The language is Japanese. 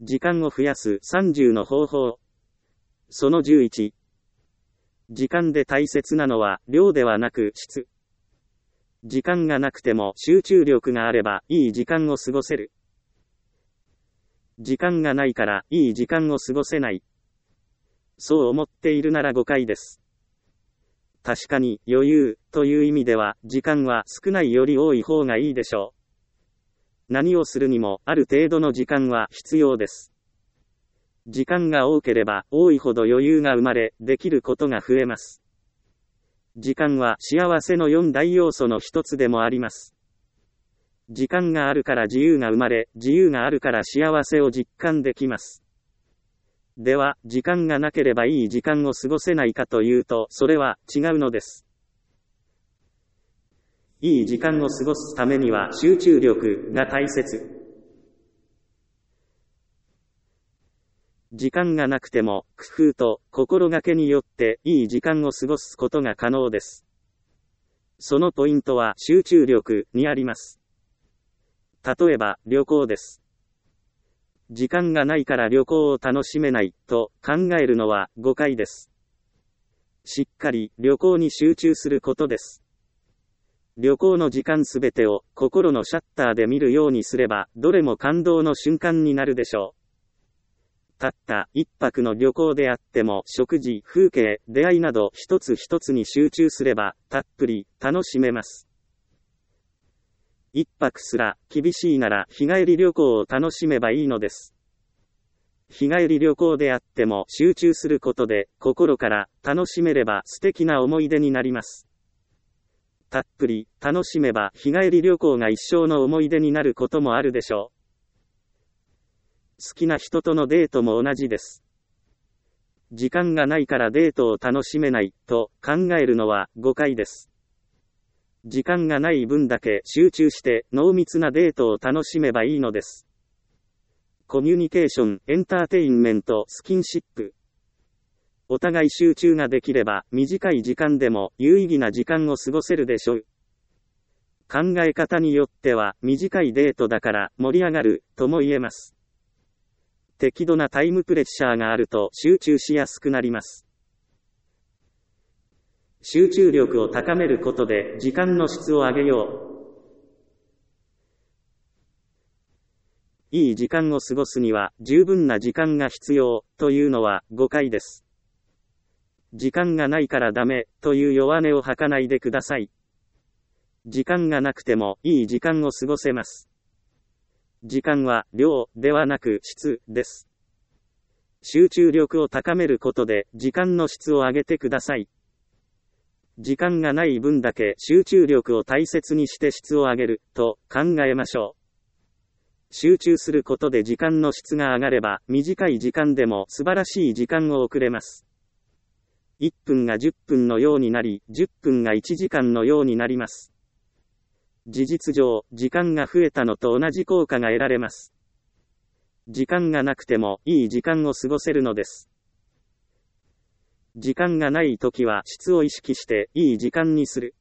時間を増やす30の方法。その11。時間で大切なのは量ではなく質。時間がなくても集中力があればいい時間を過ごせる。時間がないからいい時間を過ごせない。そう思っているなら誤解です。確かに余裕という意味では時間は少ないより多い方がいいでしょう。何をするにもある程度の時間は必要です。時間が多ければ多いほど余裕が生まれ、できることが増えます。時間は幸せの4大要素の一つでもあります。時間があるから自由が生まれ、自由があるから幸せを実感できます。では、時間がなければいい時間を過ごせないかというと、それは違うのです。いい時間を過ごすためには集中力が大切。時間がなくても、工夫と心がけによっていい時間を過ごすことが可能です。そのポイントは集中力にあります。例えば、旅行です。時間がないから旅行を楽しめないと考えるのは誤解です。しっかり旅行に集中することです。旅行の時間すべてを心のシャッターで見るようにすれば、どれも感動の瞬間になるでしょう。たった一泊の旅行であっても食事、風景、出会いなど一つ一つに集中すればたっぷり楽しめます。一泊すら厳しいなら日帰り旅行を楽しめばいいのです。日帰り旅行であっても集中することで心から楽しめれば素敵な思い出になります。たっぷり楽しめば日帰り旅行が一生の思い出になることもあるでしょう。好きな人とのデートも同じです。時間がないからデートを楽しめないと考えるのは誤解です。時間がない分だけ集中して濃密なデートを楽しめばいいのです。コミュニケーション、エンターテインメント、スキンシップ。お互い集中ができれば短い時間でも有意義な時間を過ごせるでしょう。考え方によっては短いデートだから盛り上がるとも言えます。適度なタイムプレッシャーがあると集中しやすくなります。集中力を高めることで時間の質を上げよう。いい時間を過ごすには十分な時間が必要というのは誤解です。時間がないからダメという弱音を吐かないでください。時間がなくてもいい時間を過ごせます。時間は量ではなく質です。集中力を高めることで時間の質を上げてください。時間がない分だけ集中力を大切にして質を上げると考えましょう。集中することで時間の質が上がれば短い時間でも素晴らしい時間を送れます。1分が10分のようになり、10分が1時間のようになります。事実上、時間が増えたのと同じ効果が得られます。時間がなくてもいい時間を過ごせるのです。時間がないときは質を意識していい時間にする。